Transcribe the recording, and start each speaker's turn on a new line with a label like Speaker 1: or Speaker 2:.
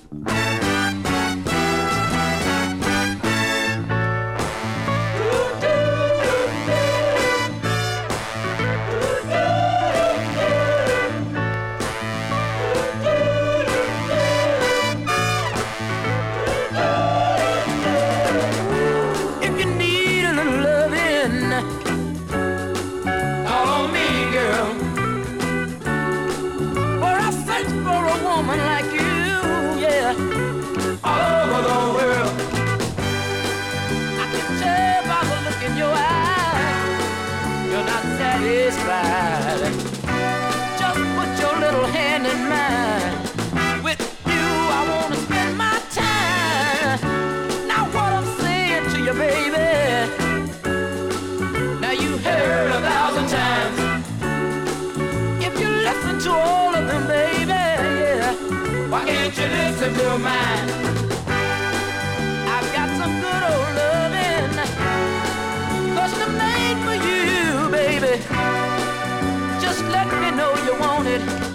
Speaker 1: Just put your little hand in mine. With you, I wanna spend my time. Now what I'm saying to you, baby, now you heard 1,000 times. If you listen to all of them, baby, yeah, why can't you listen to mine? I've got some good old loving, custom made for you, baby. Just let me know you want it.